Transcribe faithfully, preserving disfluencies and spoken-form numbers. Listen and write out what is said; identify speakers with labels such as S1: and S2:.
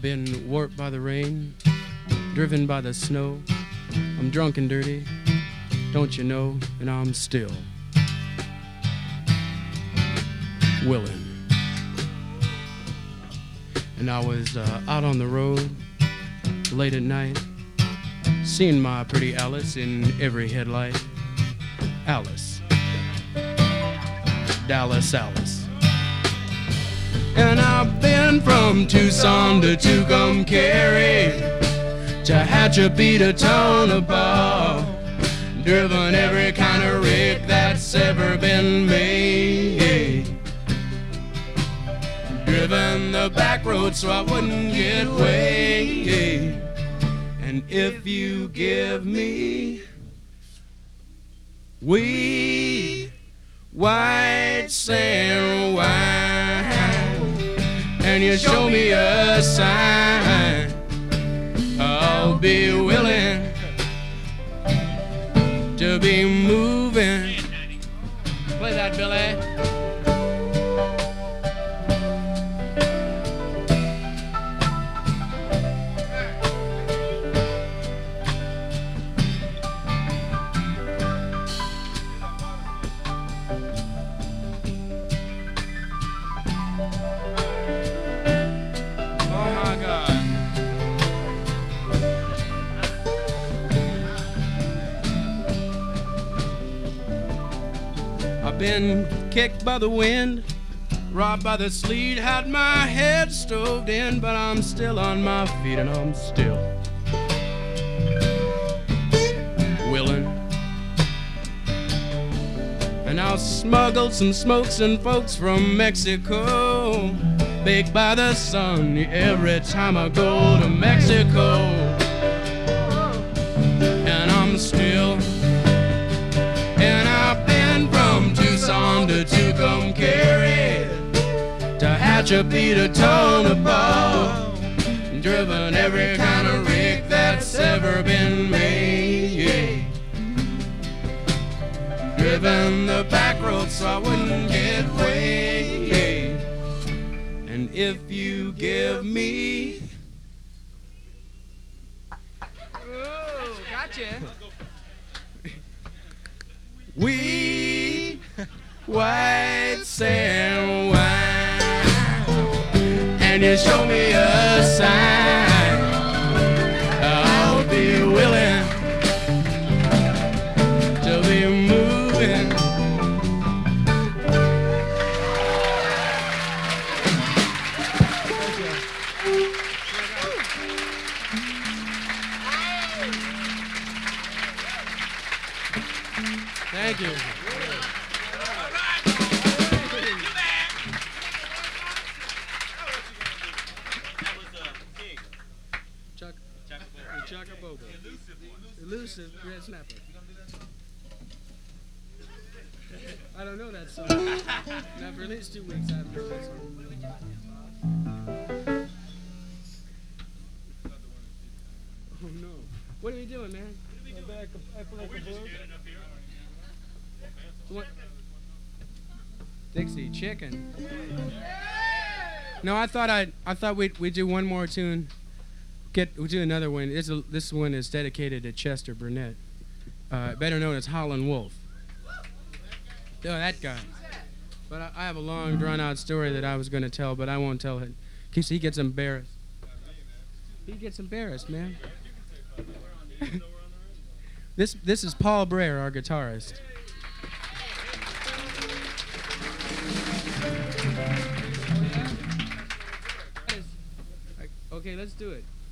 S1: been warped by the rain, driven by the snow. I'm drunk and dirty, don't you know? And I'm still willing. And I was uh, out on the road late at night, seeing my pretty Alice in every headlight. Alice, Dallas Alice. And I've been from Tucson to Tucumcari, to Hatchabee to Tonopah, driven every kind of rig that's ever been made, driven the back road so I wouldn't get weighed. And if you give me weed, white sand wine, and you show me a sign, I'll be willing to be moving. Play that, Billy. Been kicked by the wind, robbed by the sleet, had my head stoved in, but I'm still on my feet and I'm still willing. And I'll smuggle some smokes and folks from Mexico, baked by the sun every time I go to Mexico. And I'm still, and I've been from Tucson to Tucumcari, to Hatchabee to Tonopah, driven every kind of rig that's ever been made, driven the back road so I wouldn't get weighed. And if you give me,
S2: oh, gotcha.
S1: weed, white sand wine, and you show me a sign, I'll be willing to be moving. Thank you. Chuck, Chuckaboga. Elusive red snapper. I don't know that song. Not for at least two weeks I haven't heard that song. Oh no. What are we doing, man? Back, I feel like a book. What? Dixie Chicken. No, I thought I'd, I thought we'd we'd do one more tune. Get we'll do another one. This a, this one is dedicated to Chester Burnett, uh, better known as Howlin' Wolf. Oh, that guy. But I, I have a long, drawn-out story that I was going to tell, but I won't tell it. Cause he gets embarrassed. He gets embarrassed, man. this this is Paul Brer, our guitarist. Okay, let's do it.